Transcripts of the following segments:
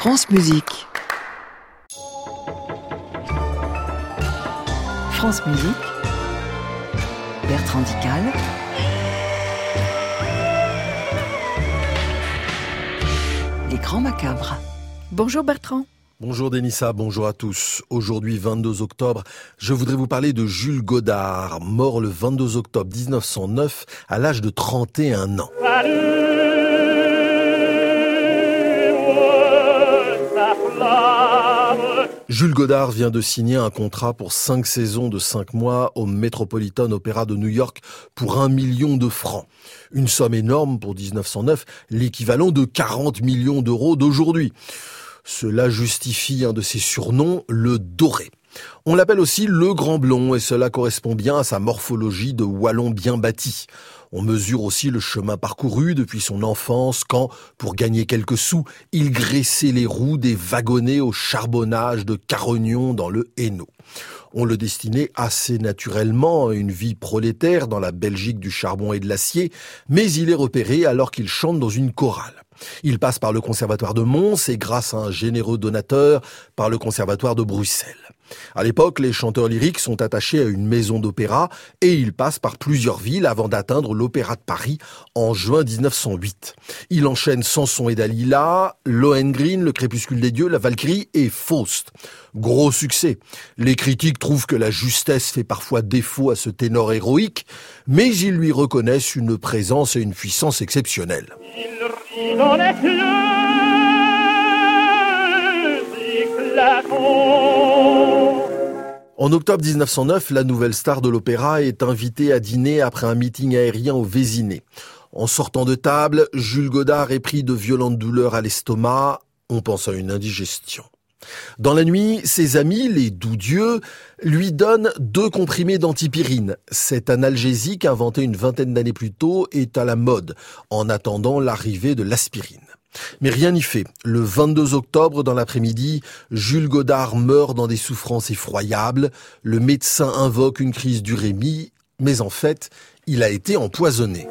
France Musique. France Musique. Bertrand Dical. Les Grands Macabres. Bonjour Bertrand. Bonjour Dénissa, bonjour à tous. Aujourd'hui 22 octobre, je voudrais vous parler de Jules Godard, mort le 22 octobre 1909 à l'âge de 31 ans. Jules Godard vient de signer un contrat pour 5 saisons de 5 mois au Metropolitan Opera de New York pour 1 million de francs. Une somme énorme pour 1909, l'équivalent de 40 millions d'euros d'aujourd'hui. Cela justifie un de ses surnoms, le Doré. On l'appelle aussi le Grand Blond et cela correspond bien à sa morphologie de Wallon bien bâti. On mesure aussi le chemin parcouru depuis son enfance quand, pour gagner quelques sous, il graissait les roues des wagonnets au charbonnage de Carognon dans le Hainaut. On le destinait assez naturellement à une vie prolétaire dans la Belgique du charbon et de l'acier, mais il est repéré alors qu'il chante dans une chorale. Il passe par le conservatoire de Mons et grâce à un généreux donateur par le conservatoire de Bruxelles. À l'époque, les chanteurs lyriques sont attachés à une maison d'opéra et ils passent par plusieurs villes avant d'atteindre l'Opéra de Paris en juin 1908. Il enchaîne Samson et Dalila, Lohengrin, Le Crépuscule des Dieux, La Valkyrie et Faust. Gros succès. Les critiques trouvent que la justesse fait parfois défaut à ce ténor héroïque, mais ils lui reconnaissent une présence et une puissance exceptionnelles. Il rit dans les yeux éclatants. En octobre 1909, la nouvelle star de l'opéra est invitée à dîner après un meeting aérien au Vésinet. En sortant de table, Jules Godard est pris de violentes douleurs à l'estomac. On pense à une indigestion. Dans la nuit, ses amis, les doux-dieux, lui donnent 2 comprimés d'antipyrine. Cet analgésique, inventé une vingtaine d'années plus tôt, est à la mode, en attendant l'arrivée de l'aspirine. Mais rien n'y fait. Le 22 octobre, dans l'après-midi, Jules Godard meurt dans des souffrances effroyables. Le médecin invoque une crise d'urémie, mais en fait, il a été empoisonné.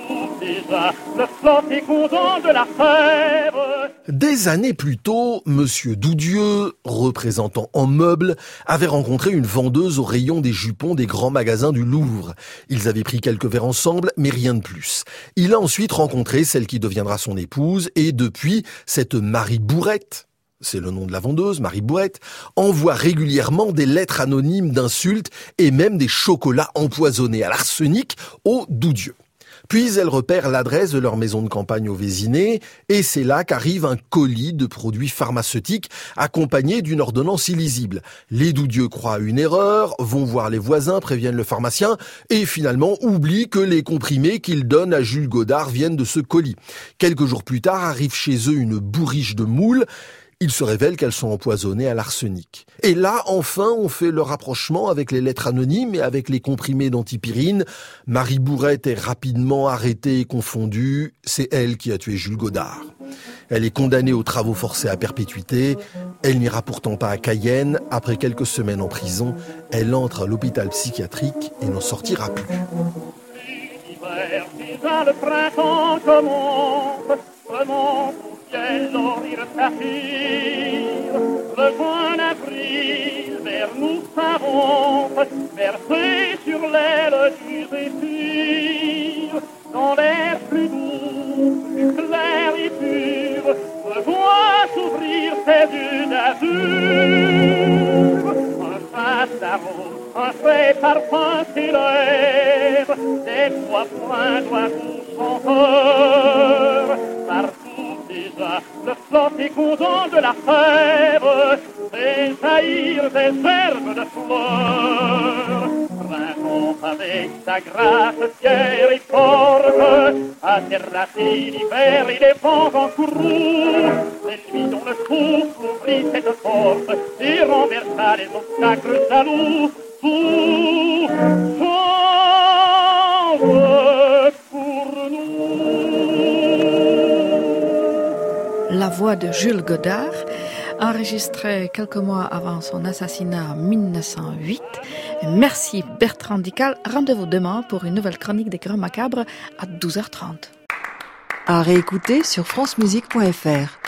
Des années plus tôt, Monsieur Doudieu, représentant en meubles, avait rencontré une vendeuse au rayon des jupons des grands magasins du Louvre. Ils avaient pris quelques verres ensemble, mais rien de plus. Il a ensuite rencontré celle qui deviendra son épouse, et depuis, cette Marie Bourrette, c'est le nom de la vendeuse, Marie Bourrette, envoie régulièrement des lettres anonymes d'insultes et même des chocolats empoisonnés à l'arsenic au Doudieu. Puis elle repère l'adresse de leur maison de campagne au Vésinet et c'est là qu'arrive un colis de produits pharmaceutiques accompagné d'une ordonnance illisible. Les Doudieux croient à une erreur, vont voir les voisins, préviennent le pharmacien et finalement oublient que les comprimés qu'ils donnent à Jules Godard viennent de ce colis. Quelques jours plus tard arrive chez eux une bourriche de moules. Il se révèle qu'elles sont empoisonnées à l'arsenic. Et là, enfin, on fait le rapprochement avec les lettres anonymes et avec les comprimés d'antipyrine. Marie Bourrette est rapidement arrêtée et confondue. C'est elle qui a tué Jules Godard. Elle est condamnée aux travaux forcés à perpétuité. Elle n'ira pourtant pas à Cayenne. Après quelques semaines en prison, elle entre à l'hôpital psychiatrique et n'en sortira plus. Le printemps commence. Le juin d'avril vers nous s'avance, versé sur l'aile du zéphyr, dans l'air plus doux, plus clair et pur, je vois s'ouvrir ses yeux d'azur. Un face d'arôme, un frais parfum s'élève, des trois points d'oiseaux chanteurs, le flot écoudant de la fève fait jaillir des herbes de fleurs. Printemps avec sa grâce fière et forte a terrassé l'hiver et les vents en courroux. C'est lui dont le souffle ouvrit cette porte et renversa les obstacles jaloux. Tout change pour nous. La voix de Jules Godard, enregistrée quelques mois avant son assassinat en 1908. Merci Bertrand Dical. Rendez-vous demain pour une nouvelle chronique des Grands Macabres à 12h30. À réécouter sur francemusique.fr.